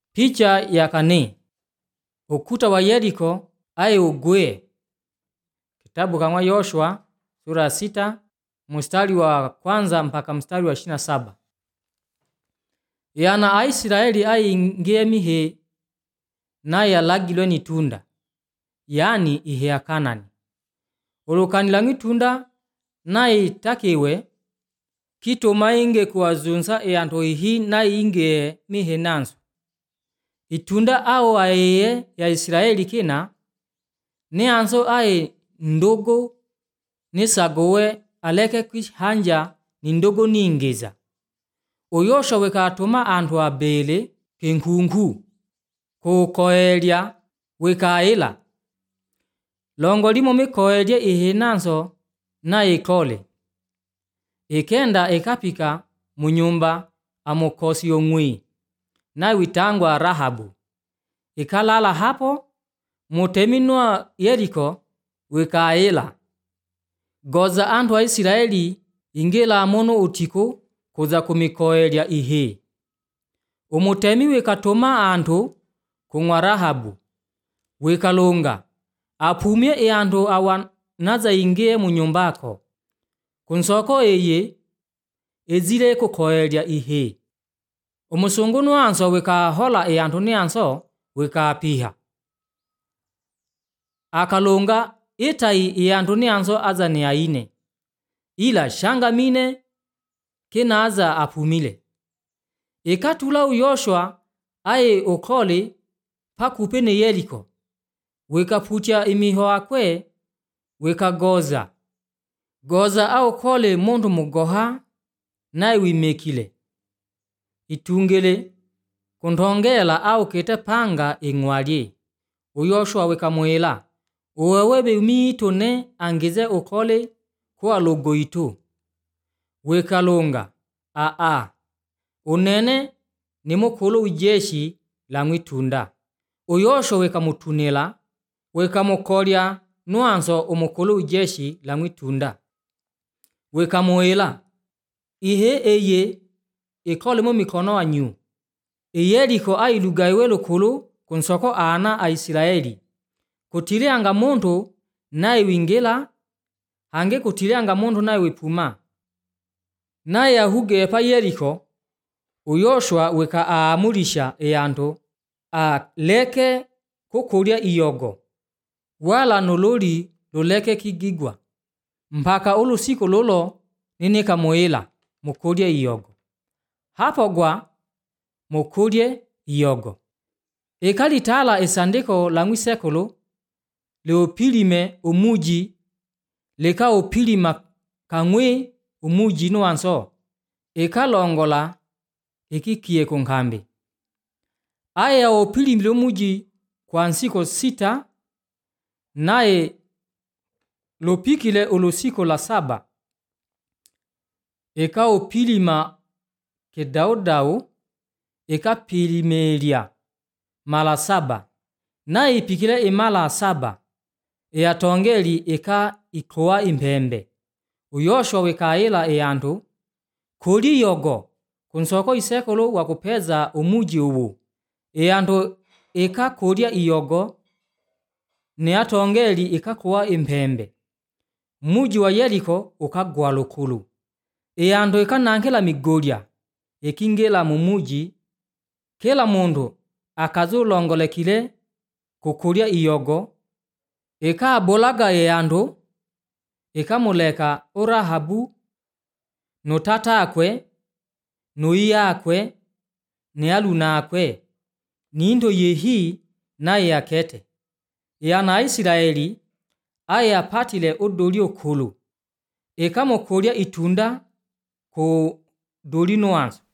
Picha ya kane. Ukuta wa Yeriko aye ugwe. Kitabu kama Yoshua sura 6 mstari wa kwanza mpaka mstari wa 27. Yana Aisiraeli aye ingie mihe na yalagilwe nitunda, yani ihe ya Kanani. Ulukanila ngitunda na itakiwe kituma inge kuwazunza eyanto ihi na inge mihe nanso. Itunda ao aye ya Israeli kina ni anso aye ndogo nisagowe aleke kihanja ni ndogo ningeza. Uyosha wekatuma antu abele kenkunku kukoelya wekaela. Longo limo mikoelya ihe nanso na ikole. Ikenda ikapika munyumba amukosi yong'wi na witangwa Rahabu. Ikalala hapo muteminwa Yeriko wekaela. Goza antu wa Israeli ingela mono utiko kuza kumikoelya ihe. Umutemi wekatoma antu kungwa Rahabu wekalonga apumye eyantu awa naza ingie munyumbako kunsoko eye ezile kukoelya ihe. Umusungunu anso wekahola eyantu ni anso wekapiha. Akalonga itai eyantu ni anso aza ni aine, ila shanga mine kinaza apumile. Ikatula Yoshua aye okole pakupene Yeriko wekapucha imiho akwe wekagoza. Goza au kole mundu mugoha na wimekile. Itungele kundongela au kete panga ingwalye. Yoshua wekamuela uwewebe umiito ne angeze okole kwa logo itu. Wekalonga unene ni mukulu ujeshi la mwitunda. Yoshua wekamutunela wekamukolya nuanso umukulu ujeshi la mwitunda. Wekamuela ihe eye ikole mu mikono wanyu. Yeriko ailugaiwe lukulu kunsoko ana a Israeli. Kutilianga muntu naye wingela hange kutilianga muntu naye wipuma. Naye ahuge pa Yeriko Yoshua weka aamurisha eyantu leke kukulya iyogo wala nololi luleke kigigwa mpaka ulusiko lolo ninika moela mukulya iyogo. Hapo gwa mukulye iyogo. Ikalitala esandiko la mwisekulu leopilime umuji leka opilima kangwe umuji nuanso. Ikalongola ikikie kunkambi. Aya opilimile umuji kwa nsiko 6 nae lopikile ulusiko la 7. Eka opilima kedaudau eka pilimelia mala 7 na ipikile imala 7 eyatongeli eka ikoa impembe. Yoshua wekaela eyantu kuli yogo kunsoko isekolo wakupeza umuji uwu. Eyantu eka kulya iyogo ni atongeli eka kuwa impembe. Muji wa Yeriko ukagwa lukulu. Eyantu eka nankela migolya ekingela mumuji. Kila mundu akazulongolekile kukulya iyogo. Eka abolaga eyantu eka muleka Rahabu no tata akwe no iya akwe ni aluna akwe nindo yehi naye akete. Yana Israeli aye apatile odoli okulu eka mukulya itunda ku doli nuanso.